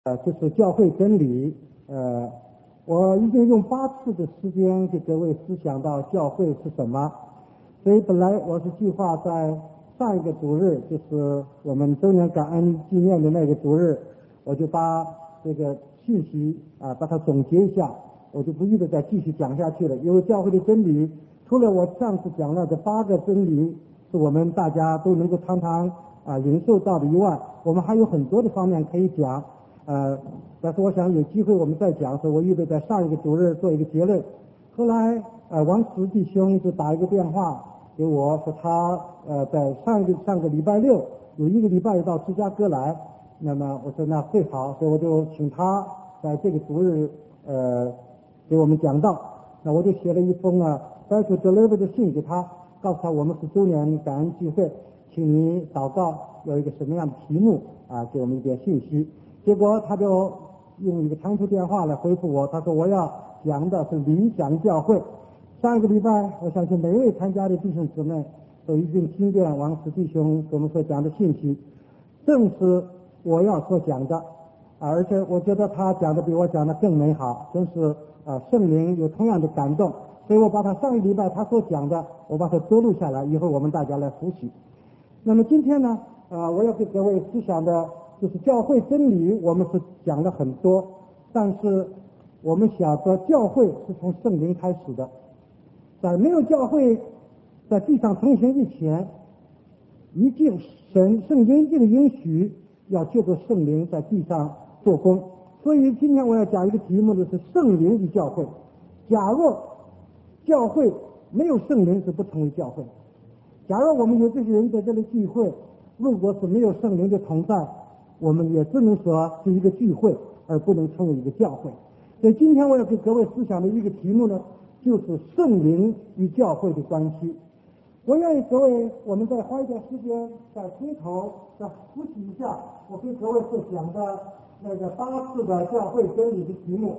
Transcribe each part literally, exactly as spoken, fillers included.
呃，就是教会真理。呃，我已经用八次的时间给各位思想到教会是什么。所以本来我是计划在上一个主日，就是我们周年感恩纪念的那个主日，我就把这个信息啊把它总结一下，我就不一直再继续讲下去了。因为教会的真理，除了我上次讲了这八个真理是我们大家都能够常常啊领受到的以外，我们还有很多的方面可以讲。呃，但是我想有机会我们再讲，所以我预备在上一个主日做一个结论。后来呃王石弟兄就打一个电话给我说他呃在上一个上个礼拜六有一个礼拜到芝加哥来，那么我说那最好，所以我就请他在这个主日呃给我们讲道。那我就写了一封啊带去 deliver 的信给他，告诉他我们是周年感恩聚会，请你祷告有一个什么样的题目啊，给我们一点信息。结果他就用一个长途电话来回复我，他说我要讲的是理想教会。上一个礼拜我相信每一位参加的弟兄姊妹都已经听见王石弟兄给我们所讲的信息，正是我要所讲的，而且我觉得他讲的比我讲的更美好，真是呃圣灵有同样的感动，所以我把他上一礼拜他所讲的我把它收录下来，以后我们大家来复习。那么今天呢呃我要给各位思想的就是教会真理，我们是讲了很多，但是我们晓得教会是从圣灵开始的，在没有教会在地上成型以前，一定神圣经一定允许要借着圣灵在地上做工。所以今天我要讲一个题目的是圣灵与教会。假若教会没有圣灵是不成为教会，假如我们有这些人在这里聚会，如果是没有圣灵的同在，我们也只能说是一个聚会，而不能成为一个教会。所以今天我要给各位思想的一个题目呢，就是圣灵与教会的关系。我愿意各位我们再花一点时间在回头再复习一下我给各位所讲的那个八次的教会真理的题目。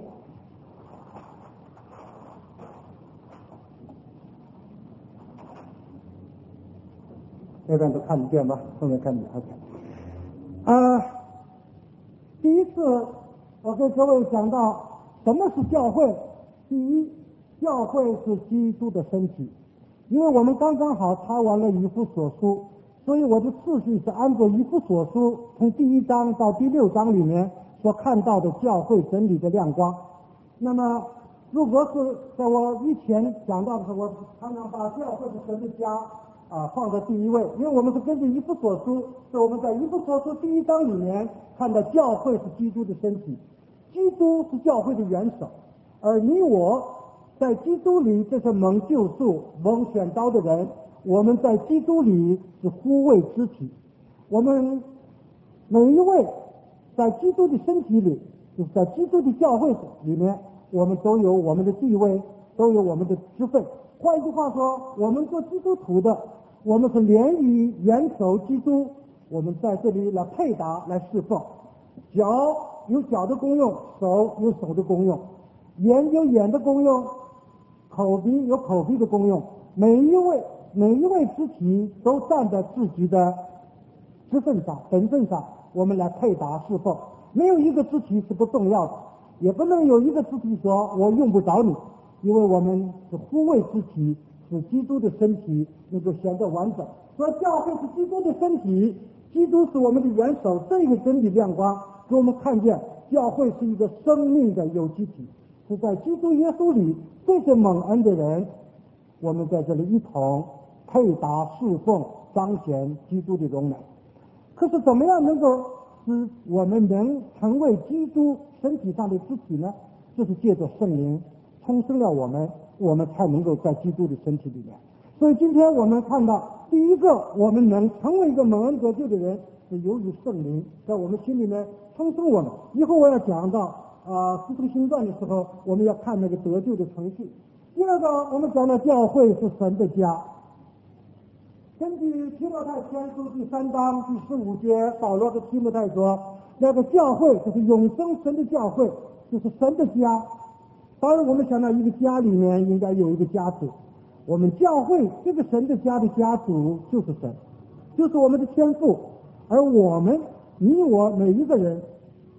这边都看得见吧？后面看得见。OK。啊，第一次我给各位讲到什么是教会。第一，教会是基督的身体。因为我们刚刚好查完了以弗所书，所以我的次序是按照以弗所书从第一章到第六章里面所看到的教会真理的亮光。那么如果是在我以前讲到的时候，我常常把教会的神的家啊放在第一位，因为我们是根据以弗所书，是我们在以弗所书第一章里面看到教会是基督的身体，基督是教会的元首，而你我在基督里这是蒙救赎蒙选召的人，我们在基督里是互为肢体。我们每一位在基督的身体里，就是在基督的教会里面，我们都有我们的地位，都有我们的职分。换句话说，我们做基督徒的，我们是连于元首基督，我们在这里来配搭来侍奉。脚有脚的功用，手有手的功用，眼有眼的功用，口鼻有口鼻的功用。每一位每一位肢体都站在自己的职分上本分上，我们来配搭侍奉。没有一个肢体是不重要的，也不能有一个肢体说我用不着你，因为我们是互为肢体，使基督的身体能够显得完整。所以教会是基督的身体，基督是我们的元首，这个真理亮光给我们看见教会是一个生命的有机体，是在基督耶稣里这些蒙恩的人，我们在这里一同配搭侍奉彰显基督的荣美。可是怎么样能够使我们能成为基督身体上的肢体呢？就是借着圣灵重生了我们，我们才能够在基督的身体里面。所以今天我们看到第一个我们能成为一个蒙恩得救的人，是由于圣灵在我们心里面重生我们。以后我要讲到啊使徒行传的时候，我们要看那个得救的程序。第二个我们讲到教会是神的家。根据提摩太前书第三章第十五节，保罗和提摩太说，那个教会就是永生神的教会，就是神的家。当然我们想到一个家里面应该有一个家主，我们教会这个神的家的家主就是神，就是我们的天父。而我们你我每一个人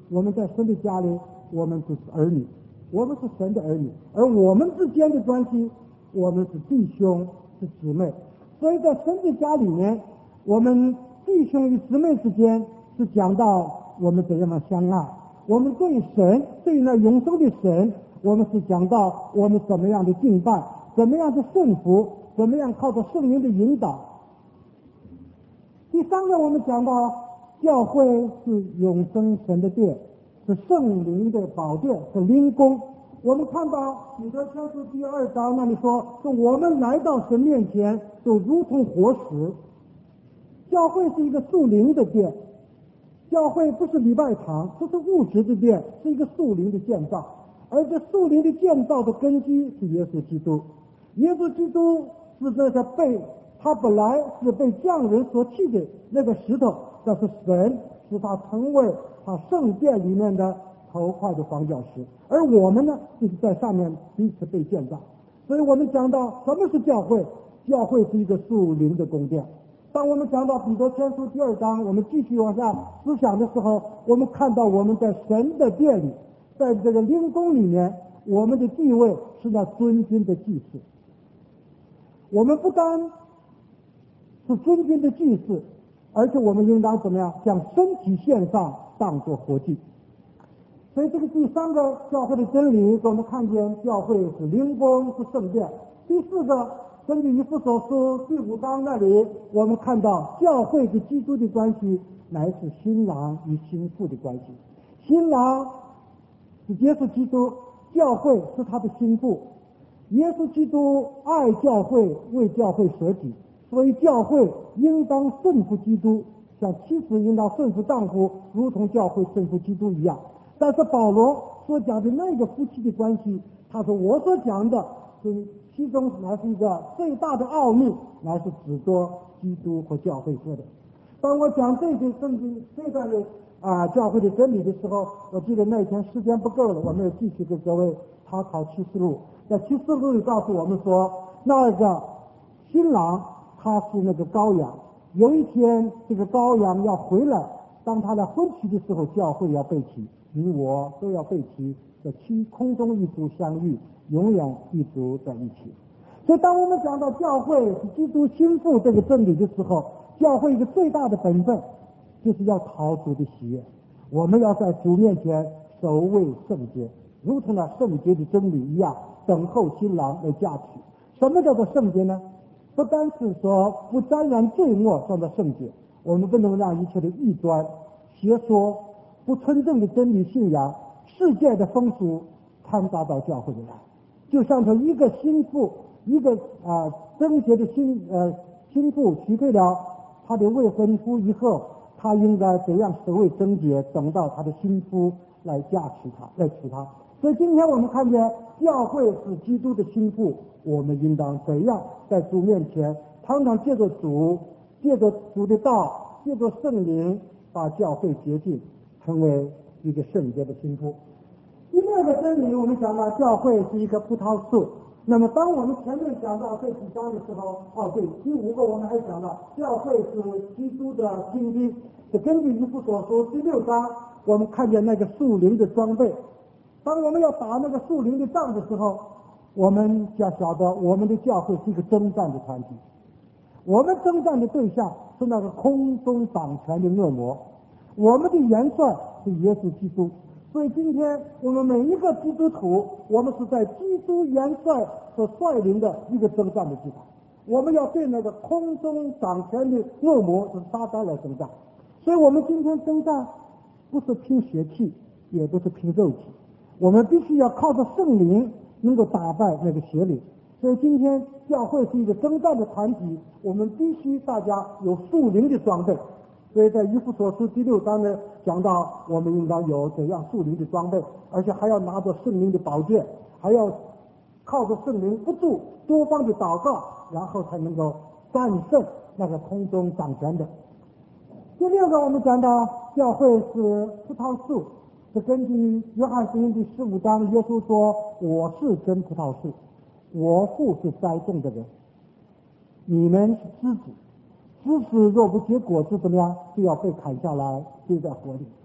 我们在神的家里，我们就是儿女，我们是神的儿女，而我们之间的关系，我们是弟兄是姊妹。所以在神的家里面，我们弟兄与姊妹之间是讲到我们怎样的相爱，我们对神，对那永生的神，我们是讲到我们怎么样的敬拜，怎么样的顺服，怎么样靠着圣灵的引导。第三个，我们讲到教会是永生神的殿，是圣灵的宝殿，是灵宫。我们看到彼得前书第二章那里说，说我们来到神面前就如同活石。教会是一个属灵的殿，教会不是礼拜堂，不是物质的殿，是一个属灵的建造。而这属灵的建造的根基是耶稣基督。耶稣基督是那个被他本来是被匠人所弃的那个石头，但是神使他成为他圣殿里面的头块的房角石，而我们呢，就是在上面彼此被建造。所以我们讲到什么是教会，教会是一个属灵的宫殿。当我们讲到彼得前书第二章，我们继续往下思想的时候，我们看到我们在神的殿里，在这个灵宫里面，我们的地位是那尊君的祭司。我们不单是尊君的祭司，而且我们应当怎么样，将身体献上，当作活祭。所以这个第三个教会的真理，给我们看见教会是灵宫，是圣殿。第四个，根据以弗所书第五章那里，我们看到教会与基督的关系乃是新郎与新妇的关系。新郎是耶稣基督，教会是他的新妇。耶稣基督爱教会，为教会舍己，所以教会应当顺服基督，像妻子应当顺服丈夫，如同教会顺服基督一样。但是保罗所讲的那个夫妻的关系，他说我所讲的是其中乃是一个最大的奥秘，乃是指着基督和教会说的。当我讲这些圣经这段的啊教会的真理的时候，我记得那天时间不够了，我们要继续给各位查考启示录。在启示录里告诉我们说，那个新郎他是那个羔羊，有一天这个羔羊要回来，当他来婚期的时候，教会要被提，你我都要被提，在七空中一组相遇，永远一组在一起。所以当我们讲到教会是基督心腹这个真理的时候，教会一个最大的本分就是要讨主的喜悦，我们要在主面前守卫圣洁，如同那圣洁的真理一样，等候新郎来嫁娶。什么叫做圣洁呢？不单是说不沾染罪恶算作圣洁，我们不能让一切的异端、邪说、不纯正的真理信仰、世界的风俗掺杂到教会里来。就像说一个心腹，一个啊贞洁的心呃心腹娶配了他的未婚夫以后，他应该怎样守卫贞洁，等到他的新夫来嫁娶他，来娶他。所以今天我们看见教会是基督的心腹，我们应当怎样在主面前，常常借着主，借着主的道，借着圣灵，把教会洁净，成为一个圣洁的心腹。第六个真理，我们讲到教会是一棵葡萄树。那么当我们前面讲到这几章的时候，哦对，第五个我们还讲到教会是基督的心机。是根据以弗所书第六章，我们看见那个树林的装备。当我们要打那个树林的仗的时候，我们要晓得我们的教会是一个征战的团体，我们征战的对象是那个空中掌权的恶魔，我们的元帅是耶稣基督。所以今天我们每一个基督徒，我们是在基督元帅所率领的一个征战的地方，我们要对那个空中掌权的恶魔是撒旦来征战。所以我们今天征战不是拼血气，也不是拼肉体，我们必须要靠着圣灵能够打败那个邪灵。所以今天教会是一个征战的团体，我们必须大家有属灵的装备。所以在以弗所书第六章呢，讲到我们应当有怎样属灵的装备，而且还要拿着圣灵的宝剑，还要靠着圣灵不住多方的祷告，然后才能够战胜那个空中掌权的。第六个，我们讲到教会是葡萄树，是根据约翰福音第十五章，耶稣说：“我是真葡萄树，我父是栽种的人，你们是枝子，枝子若不结果子怎么样，就要被砍下来丢在火里。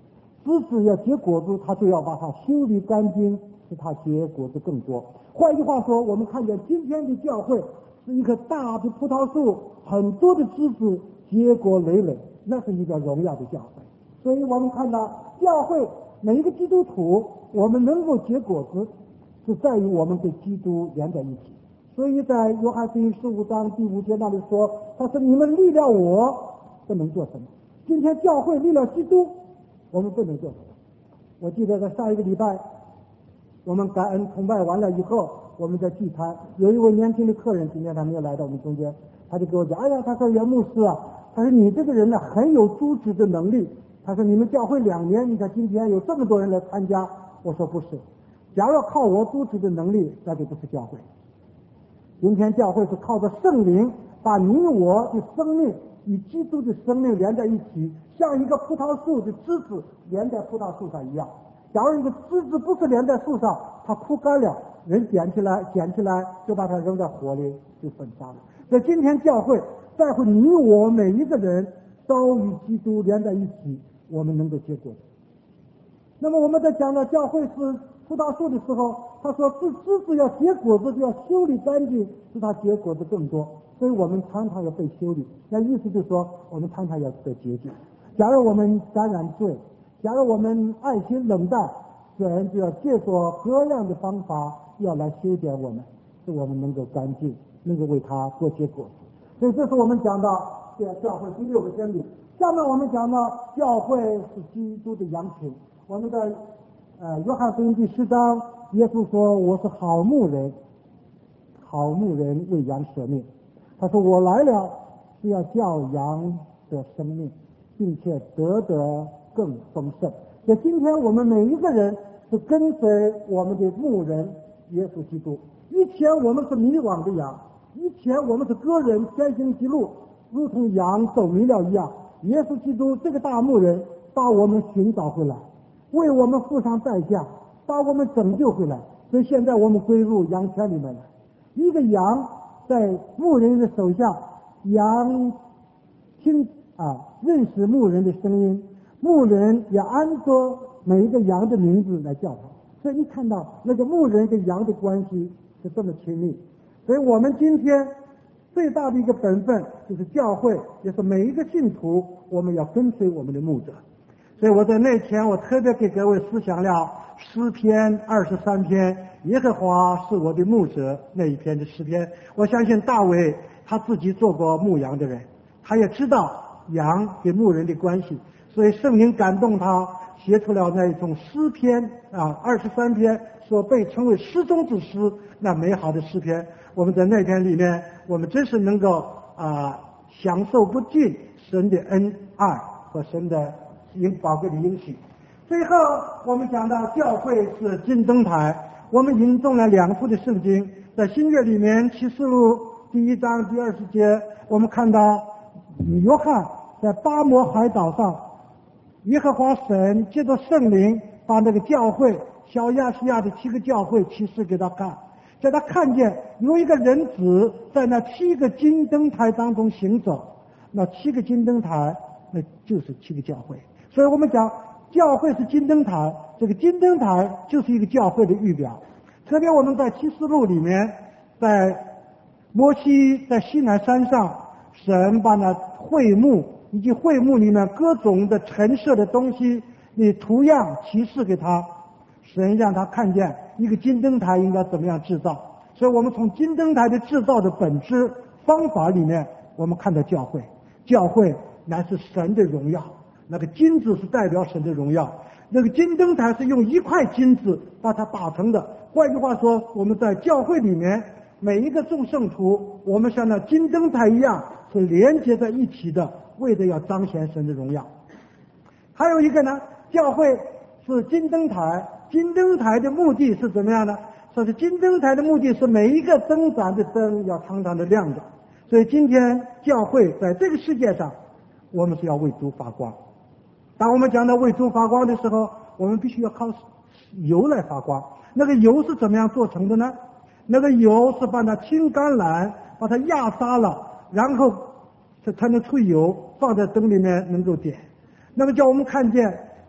枝子要结果子，他就要把它修理干净，使它结果子更多。换句话说，我们看见今天的教会是一棵大的葡萄树，很多的枝子结果累累，那是一个荣耀的教会。所以我们看到教会每一个基督徒，我们能够结果子，是在于我们跟基督连在一起。所以在约翰福音十五章第五节那里说，他说你们离了我不能做什么。今天教会离了基督，我们不能做什么。我记得在上一个礼拜，我们感恩崇拜完了以后，我们在聚餐，有一位年轻的客人，今天他没有来到我们中间，他就给我讲，哎呀，他说袁牧师啊，他说你这个人呢很有组织的能力，他说你们教会两年，你看今天有这么多人来参加。我说不是，假如靠我组织的能力，那就不是教会。今天教会是靠着圣灵把你我的生命与基督的生命连在一起，像一个葡萄树的枝子连在葡萄树上一样。假如一个枝子不是连在树上，它枯干了，人捡起来捡起来就把它扔在火里就焚烧了。所以今天教会在乎你我每一个人都与基督连在一起，我们能够结果子。那么我们在讲到教会是葡萄树的时候，他说是枝子要结果子，就要修理干净，使它结果子更多。所以我们常常要被修理，那意思就是说我们常常要被洁净。假如我们感染罪，假如我们爱心冷淡，神就要借着各样的方法要来修剪我们，使我们能够干净，能够为他多结果子。所以这是我们讲到这教会第六个真理。下面我们讲到教会是基督的羊群。我们在呃约翰福音第十章，耶稣说我是好牧人，好牧人为羊舍命。他说我来了是要叫羊得生命，并且得得更丰盛。所以今天我们每一个人是跟随我们的牧人耶稣基督。以前我们是迷惘的羊，以前我们是个人偏行歧路，如同羊走迷了一样。耶稣基督这个大牧人把我们寻找回来，为我们付上代价，把我们拯救回来。所以现在我们归入羊圈里面了。一个羊在牧人的手下，羊听啊认识牧人的声音，牧人也按着每一个羊的名字来叫他。所以你看到那个牧人跟羊的关系是这么亲密。所以我们今天最大的一个本分就是教会，也是每一个信徒，我们要跟随我们的牧者。所以我在那天我特别给各位思想了诗篇二十三篇，耶和华是我的牧者那一篇的诗篇。我相信大卫他自己做过牧羊的人，他也知道羊跟牧人的关系，所以圣灵感动他写出了那一种诗篇啊，二十三篇所被称为诗中之诗，那美好的诗篇。我们在那篇里面，我们真是能够啊享受不尽神的恩爱和神的宝贵的应许。最后我们讲到教会是金灯台，我们引用了两处的圣经，在新约里面启示录第一章第二十节，我们看到约翰在巴摩海岛上，耶和华神借着圣灵把那个教会小亚细亚的七个教会启示给他看，在他看见有一个人子在那七个金灯台当中行走，那七个金灯台那就是七个教会。所以我们讲教会是金灯台，这个金灯台就是一个教会的预表。特别我们在启示录里面，在摩西在西乃山上，神把那会幕以及会幕里面各种的陈设的东西的图样启示给他，神让他看见一个金灯台应该怎么样制造。所以我们从金灯台的制造的本质方法里面，我们看到教会，教会乃是神的荣耀，那个金子是代表神的荣耀，那个金灯台是用一块金子把它打成的。换句话说，我们在教会里面每一个众圣徒，我们像那金灯台一样是连接在一起的，为着要彰显神的荣耀。还有一个呢，教会是金灯台，金灯台的目的是怎么样呢？说是金灯台的目的是每一个灯盏的灯要常常的亮着。所以今天教会在这个世界上，我们是要为主发光。当我们讲到为主发光的时候，我们必须要靠油来发光。那个油是怎么样做成的呢？那个油是把那青橄榄把它压杀了，然后才能出油，放在灯里面能够点。那么叫我们看见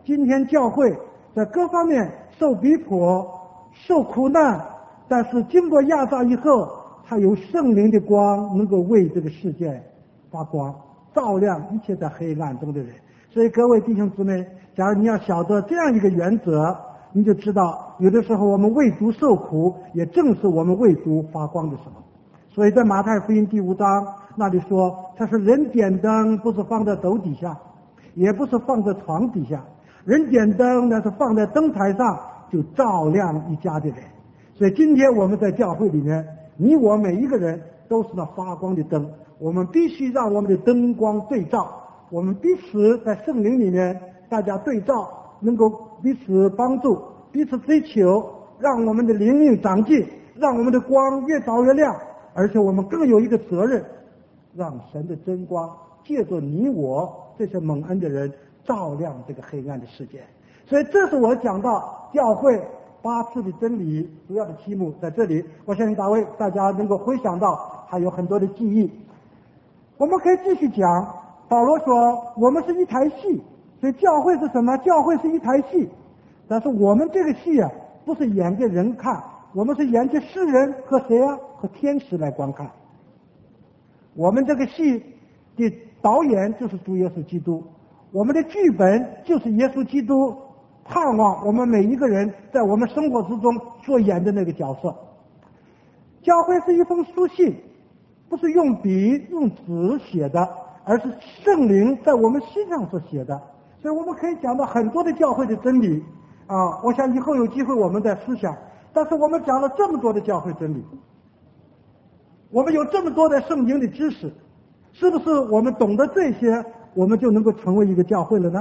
今天教会在各方面受逼迫、受苦难，但是经过压榨以后，它有圣灵的光能够为这个世界发光，照亮一切在黑暗中的人。所以各位弟兄姊妹，假如你要晓得这样一个原则，你就知道有的时候我们为主受苦，也正是我们为主发光的时候。所以在马太福音第五章那里说，他说人点灯不是放在斗底下，也不是放在床底下，人点灯那是放在灯台上，就照亮一家的人。所以今天我们在教会里面，你我每一个人都是那发光的灯，我们必须让我们的灯光对照，我们彼此在圣灵里面大家对照，能够彼此帮助，彼此追求，让我们的灵命长进，让我们的光越照越亮。而且我们更有一个责任，让神的真光借着你我这些蒙恩的人照亮这个黑暗的世界。所以这是我讲到教会八次的真理主要的题目在这里，我相信大卫大家能够回想到还有很多的记忆。我们可以继续讲，保罗说我们是一台戏，所以教会是什么？教会是一台戏，但是我们这个戏啊，不是演给人看，我们是演给世人和谁啊？和天使来观看。我们这个戏的导演就是主耶稣基督，我们的剧本就是耶稣基督盼望我们每一个人在我们生活之中所演的那个角色。教会是一封书信，不是用笔用纸写的，而是圣灵在我们心上所写的。所以我们可以讲到很多的教会的真理啊，我想以后有机会我们再思想。但是我们讲了这么多的教会真理，我们有这么多的圣经的知识，是不是我们懂得这些，我们就能够成为一个教会了呢？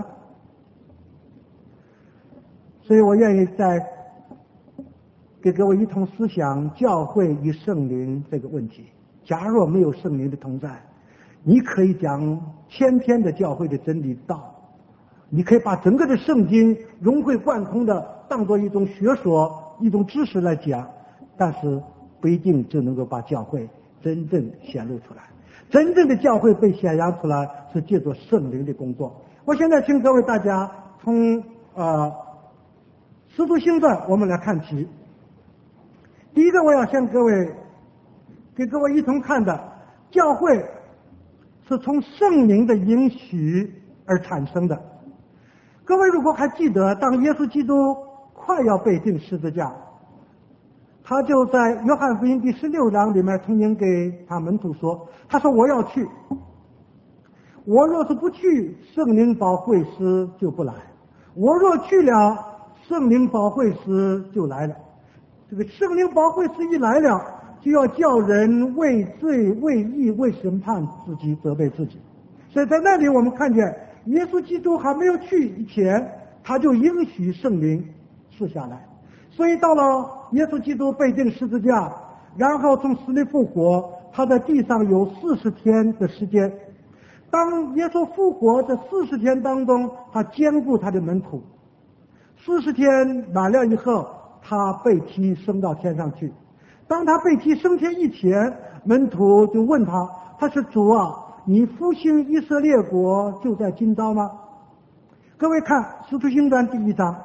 所以我愿意再给各位一同思想教会与圣灵这个问题。假若没有圣灵的同在，你可以讲千篇的教会的真理道，你可以把整个的圣经融会贯通的当作一种学说一种知识来讲，但是不一定就能够把教会真正显露出来。真正的教会被显扬出来是借助圣灵的工作。我现在请各位大家从呃使徒行传我们来看起。第一个我要向各位给各位一同看的，教会是从圣灵的应许而产生的。各位如果还记得，当耶稣基督快要被钉十字架，他就在约翰福音第十六章里面曾经给他门徒说，他说我要去，我若是不去，圣灵保惠师就不来，我若去了，圣灵保惠师就来了。这个圣灵保惠师一来了，就要叫人为罪为义为审判自己责备自己。所以在那里我们看见耶稣基督还没有去以前，他就应许圣灵赐下来。所以到了耶稣基督被钉十字架，然后从死里复活，他在地上有四十天的时间。当耶稣复活这四十天当中，他兼顾他的门徒。四十天满了以后，他被提升到天上去。当他被提升天以前，门徒就问他，他说主啊，你复兴以色列国就在今朝吗？各位看使徒行传第一章，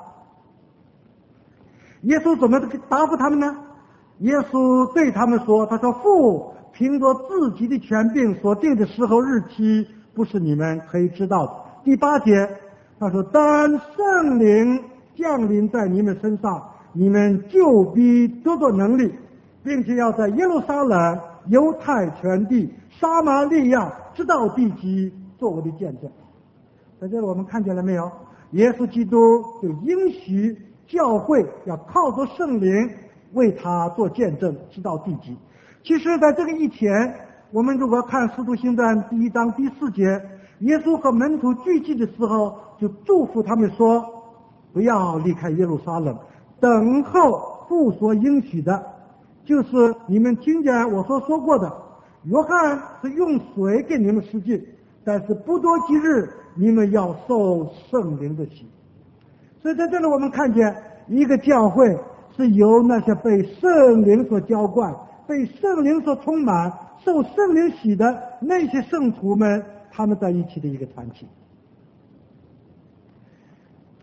耶稣怎么答复他们呢？耶稣对他们说，他说父凭着自己的权柄所定的时候日期，不是你们可以知道的。第八节他说，当圣灵降临在你们身上，你们就必得着能力，并且要在耶路撒冷、犹太全地、撒玛利亚直到地极做我的见证。在这里我们看见了没有？耶稣基督就应许教会要靠着圣灵为他做见证直到地极。其实在这个以前，我们如果看使徒行传第一章第四节，耶稣和门徒聚集的时候就祝福他们说，不要离开耶路撒冷，等候父所应许的，就是你们听见我所说过的，约翰是用水给你们施浸，但是不多几日你们要受圣灵的洗。所以在这里我们看见一个教会是由那些被圣灵所浇灌、被圣灵所充满、受圣灵洗的那些圣徒们，他们在一起的一个团体。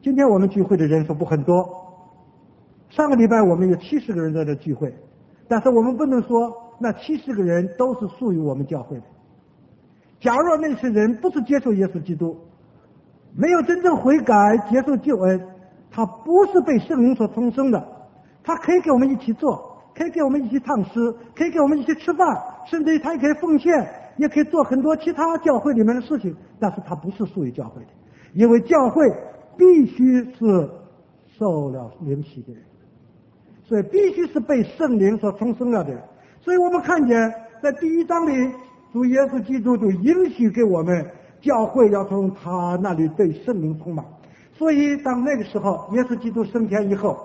今天我们聚会的人数不很多，上个礼拜我们有七十个人在这聚会，但是我们不能说那七十个人都是属于我们教会的。假若那些人不是接受耶稣基督，没有真正悔改接受救恩，他不是被圣灵所重生的，他可以跟我们一起做，可以跟我们一起唱诗，可以跟我们一起吃饭，甚至于他也可以奉献，也可以做很多其他教会里面的事情，但是他不是属于教会的，因为教会必须是受了灵洗的人，所以必须是被圣灵所重生了的人。所以我们看见在第一章里，主耶稣基督就允许给我们教会要从他那里被圣灵充满。所以当那个时候耶稣基督升天以后，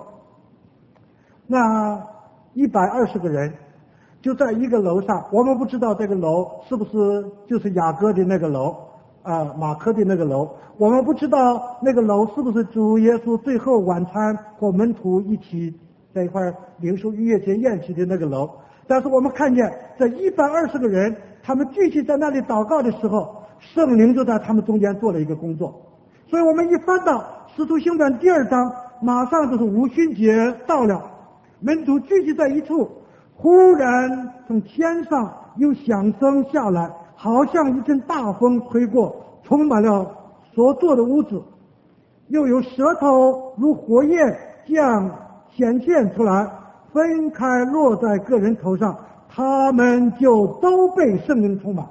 那一百二十个人就在一个楼上，我们不知道这个楼是不是就是雅各的那个楼啊，马可的那个楼，我们不知道那个楼是不是主耶稣最后晚餐和门徒一起在一块领受逾越节宴席的那个楼。但是我们看见这一百二十个人，他们聚集在那里祷告的时候，圣灵就在他们中间做了一个工作。所以我们一翻到使徒行传第二章，马上就是五旬节到了，门徒聚集在一处，忽然从天上有响声下来，好像一阵大风吹过，充满了所坐的屋子，又有舌头如火焰降显现出来，分开落在个人头上，他们就都被圣灵充满。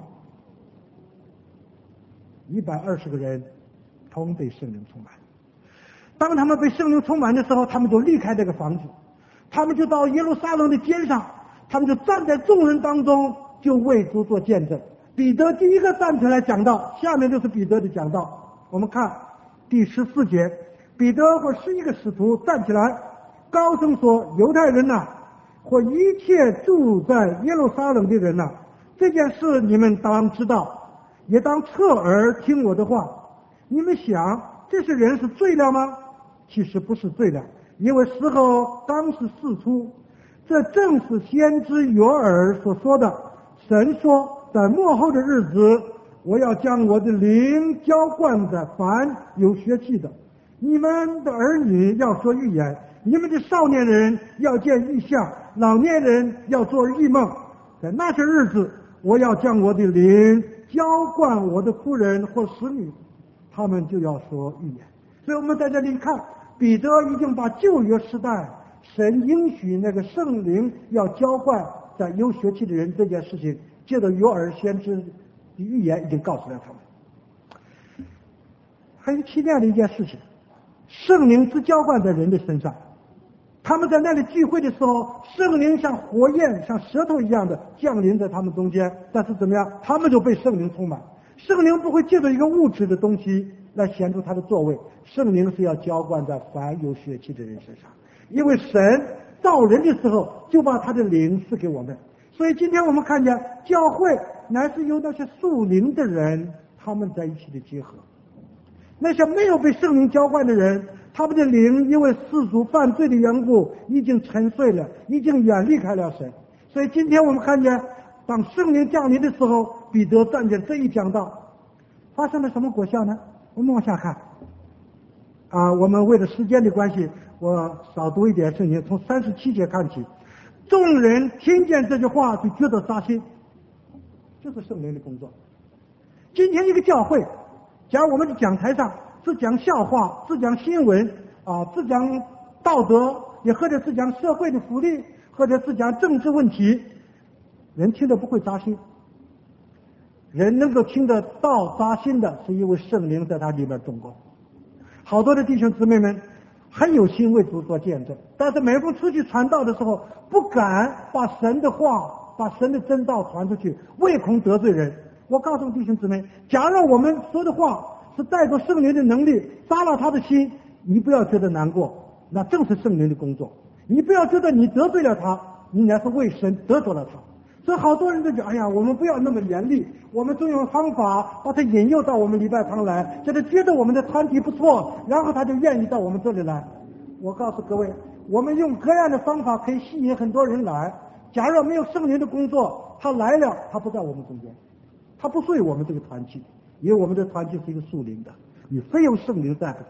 一百二十个人同被圣灵充满。当他们被圣灵充满的时候，他们就离开这个房子，他们就到耶路撒冷的街上，他们就站在众人当中，就为主做见证。彼得第一个站起来讲道，下面就是彼得的讲道。我们看第十四节，彼得和十一个使徒站起来，高声说：犹太人呐、啊，或一切住在耶路撒冷的人呐、啊，这件事你们当知道，也当侧耳听我的话。你们想这些人是罪了吗？其实不是罪了，因为时候刚是事出。这正是先知约珥所说的，神说在末后的日子，我要将我的灵浇灌在凡有血气的，你们的儿女要说预言，你们的少年人要见异象，老年人要做异梦。在那些日子，我要将我的灵浇灌我的夫人或使女，他们就要说预言。所以我们在这里看，彼得已经把旧约时代神应许那个圣灵要浇灌在有血气的人这件事情，借着约珥先知的预言已经告诉了他们。还有奇妙的一件事情，圣灵只浇灌在人的身上，他们在那里聚会的时候，圣灵像火焰像舌头一样的降临在他们中间，但是怎么样，他们就被圣灵充满。圣灵不会借着一个物质的东西来显出他的作为，圣灵是要浇灌在凡有血气的人身上，因为神造人的时候就把他的灵赐给我们。所以今天我们看见教会乃是由那些属灵的人他们在一起的结合，那些没有被圣灵浇灌的人，他们的灵因为世俗犯罪的缘故已经沉睡了，已经远离开了神。所以今天我们看见当圣灵降临的时候，彼得站在这一讲道，发生了什么果效呢？我们往下看啊，我们为了时间的关系，我少读一点圣经，从三十七节看起。众人听见这句话就觉得扎心，这是圣灵的工作。今天一个教会，假如我们的讲台上只讲笑话，只讲新闻啊，只讲道德，也或者是讲社会的福利，或者是讲政治问题，人听得不会扎心。人能够听得到扎心的，是因为圣灵在他里面动工。好多的弟兄姊妹们很有心为主做见证，但是每逢出去传道的时候，不敢把神的话把神的真道传出去，唯恐得罪人。我告诉弟兄姊妹，假如我们说的话是带着圣灵的能力扎了他的心，你不要觉得难过，那正是圣灵的工作。你不要觉得你得罪了他，你乃是为神得罪了他。所以好多人都讲，哎呀，我们不要那么严厉，我们总用方法把他引诱到我们礼拜堂来，叫他觉得我们的团体不错，然后他就愿意到我们这里来。我告诉各位，我们用各样的方法可以吸引很多人来，假如没有圣灵的工作，他来了，他不在我们中间，他不属于我们这个团体，因为我们的团体是一个属灵的，你非有圣灵在不可。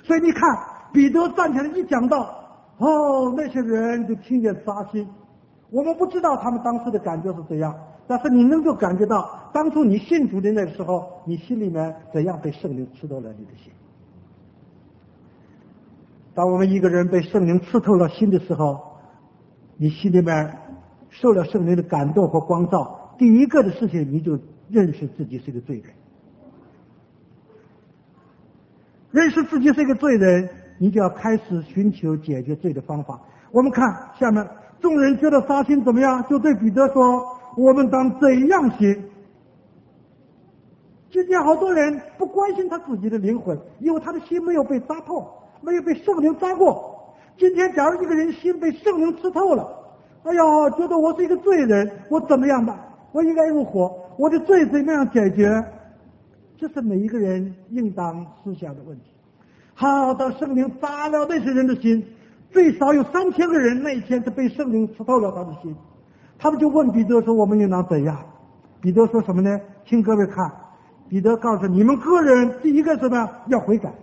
所以你看，彼得站起来一讲到，哦，那些人就听见扎心。我们不知道他们当时的感觉是怎样，但是你能够感觉到，当初你信主的那个时候，你心里面怎样被圣灵刺透了你的心。当我们一个人被圣灵刺透了心的时候，你心里面受了圣灵的感动和光照，第一个的事情你就认识自己是个罪人。认识自己是一个罪人，你就要开始寻求解决罪的方法。我们看下面，众人觉得扎心怎么样，就对彼得说，我们当怎样行？今天好多人不关心他自己的灵魂，因为他的心没有被扎透，没有被圣灵扎过。今天假如一个人心被圣灵刺透了，哎呀，觉得我是一个罪人，我怎么样吧？我应该如何？我的罪怎么样解决？这是每一个人应当思想的问题。好，当圣灵扎了那些人的心，最少有三千个人那一天是被圣灵刺透了他的心。他们就问彼得说，我们应当怎样？彼得说什么呢？请各位看，彼得告诉你们个人，第一个什么？要悔改。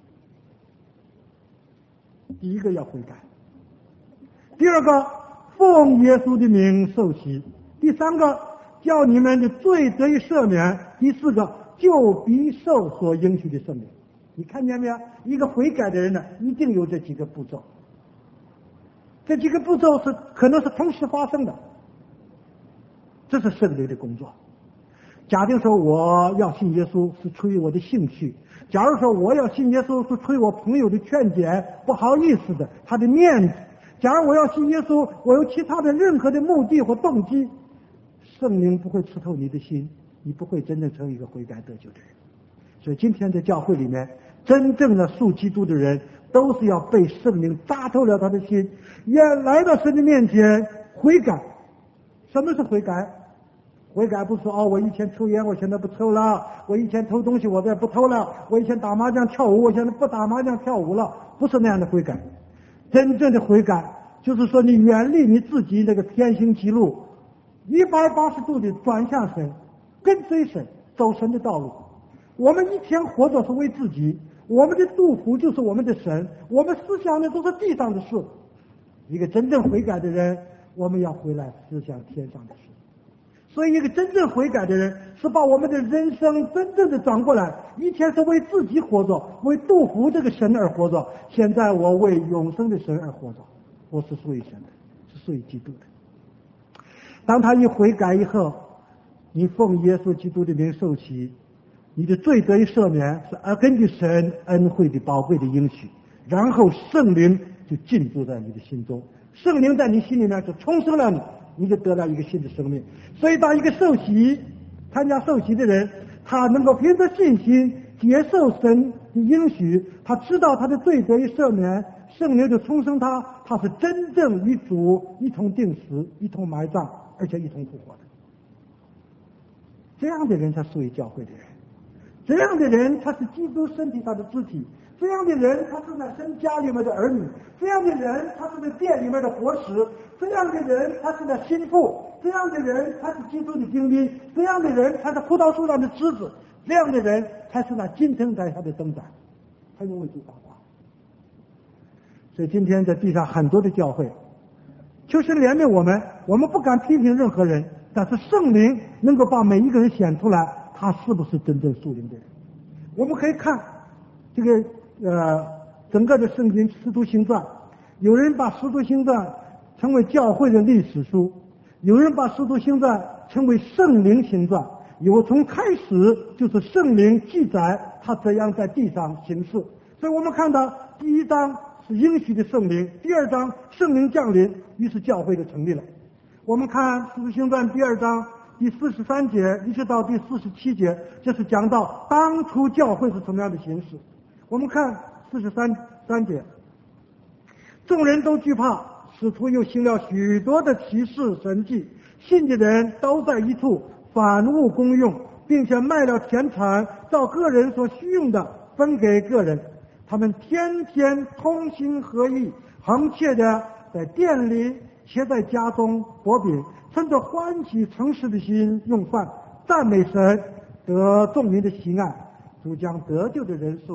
第一个要悔改。第二个，奉耶稣的名受洗。第三个，叫你们的罪得以赦免。第四个，就必受所应许的圣灵。你看见没有？一个悔改的人呢，一定有这几个步骤。这几个步骤是可能是同时发生的，这是圣灵的工作。假定说我要信耶稣是出于我的兴趣，假如说我要信耶稣是出于我朋友的劝解，不好意思的，他的面子。假如我要信耶稣，我有其他的任何的目的或动机，圣灵不会刺透你的心，你不会真正成为一个悔改得救的人。所以今天在教会里面，真正的属基督的人都是要被圣灵扎透了他的心，也来到神的面前悔改。什么是悔改？悔改不是说哦，我以前抽烟，我现在不抽了；我以前偷东西，我再不偷了；我以前打麻将跳舞，我现在不打麻将跳舞了。不是那样的悔改。真正的悔改就是说，你远离你自己那个天行歧路，一百八十度的转向神，跟随神，走神的道路。我们一天活着是为自己，我们的杜甫就是我们的神，我们思想的都是地上的事。一个真正悔改的人，我们要回来思想天上的事。所以一个真正悔改的人是把我们的人生真正的转过来，以前是为自己活着，为杜甫这个神而活着，现在我为永生的神而活着，我是属于神的，是属于基督的。当他一悔改以后，你奉耶稣基督的名受洗，你的罪得以赦免，是根据神恩惠的宝贵的应许，然后圣灵就进驻在你的心中，圣灵在你心里面就重生了你，你就得到一个新的生命。所以当一个受洗参加受洗的人，他能够凭着信心接受神的应许，他知道他的罪得以赦免，圣灵就重生他，他是真正与主一同定死，一同埋葬，而且一同复活的。这样的人才属于教会的人，这样的人他是基督身体他的肢体，这样的人他是在神家里面的儿女，这样的人他是在店里面的活食，这样的人他是在心腹，这样的人他是基督的精兵，这样的人他是葡萄树上的枝子，这样的人才是那金灯台下的灯盏，他用为主发光。所以今天在地上很多的教会，求神怜悯我们，我们不敢批评任何人，但是圣灵能够把每一个人显出来，他是不是真正属灵的人。我们可以看这个呃整个的圣经《使徒行传》，有人把《使徒行传》称为教会的历史书，有人把《使徒行传》称为圣灵行传，有从开始就是圣灵记载他怎样在地上行事。所以我们看到第一章是应许的圣灵，第二章圣灵降临，于是教会就成立了。我们看《使徒行传》第二章第四十三节一直到第四十七节，这是讲到当初教会是什么样的形式。我们看四十三三节，众人都惧怕，使徒又行了许多的奇事神迹，信的人都在一处，反物公用，并且卖了田产，照个人所需用的分给个人。他们天天同心合意，恒切的在店里且在家中薄饼，趁着欢喜诚实的心用饭，赞美神，得众民的喜爱，就将得救的人数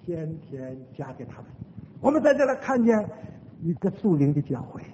天天加给他们。我们在这里看见一个属灵的教会，